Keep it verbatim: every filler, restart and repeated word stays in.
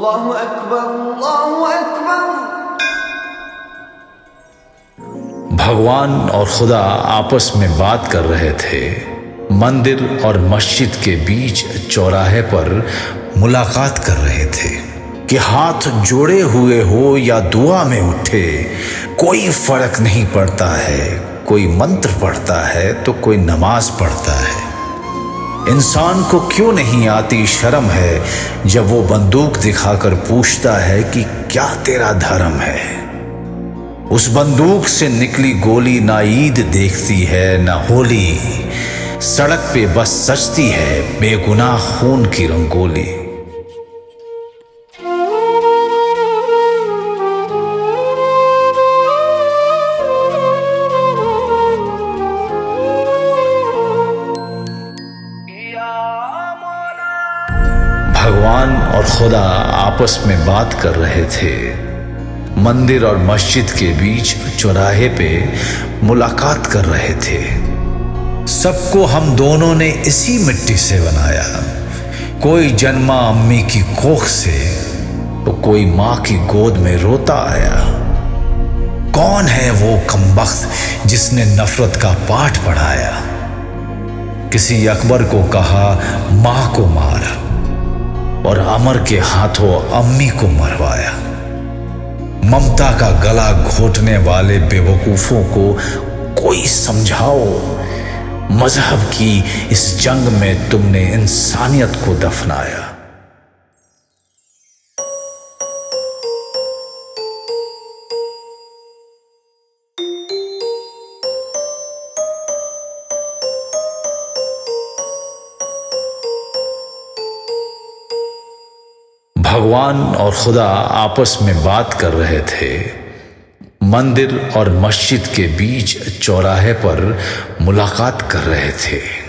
अल्लाहु अकबर, अल्लाहु अकबर। भगवान और खुदा आपस में बात कर रहे थे। मंदिर और मस्जिद के बीच चौराहे पर मुलाकात कर रहे थे कि हाथ जोड़े हुए हो या दुआ में उठे, कोई फर्क नहीं पड़ता है। कोई मंत्र पढ़ता है तो कोई नमाज पढ़ता है। इंसान को क्यों नहीं आती शर्म है जब वो बंदूक दिखाकर पूछता है कि क्या तेरा धर्म है। उस बंदूक से निकली गोली ना ईद देखती है ना होली, सड़क पे बस सजती है बेगुनाह खून की रंगोली। भगवान और खुदा आपस में बात कर रहे थे। मंदिर और मस्जिद के बीच चौराहे पे मुलाकात कर रहे थे। सबको हम दोनों ने इसी मिट्टी से बनाया। कोई जन्मा अम्मी की कोख से तो कोई माँ की गोद में रोता आया। कौन है वो कमबख्त जिसने नफरत का पाठ पढ़ाया। किसी अकबर को कहा माँ को मार और अमर के हाथों अम्मी को मरवाया। ममता का गला घोटने वाले बेवकूफों को कोई समझाओ, मजहब की इस जंग में तुमने इंसानियत को दफनाया। भगवान और खुदा आपस में बात कर रहे थे। मंदिर और मस्जिद के बीच चौराहे पर मुलाकात कर रहे थे।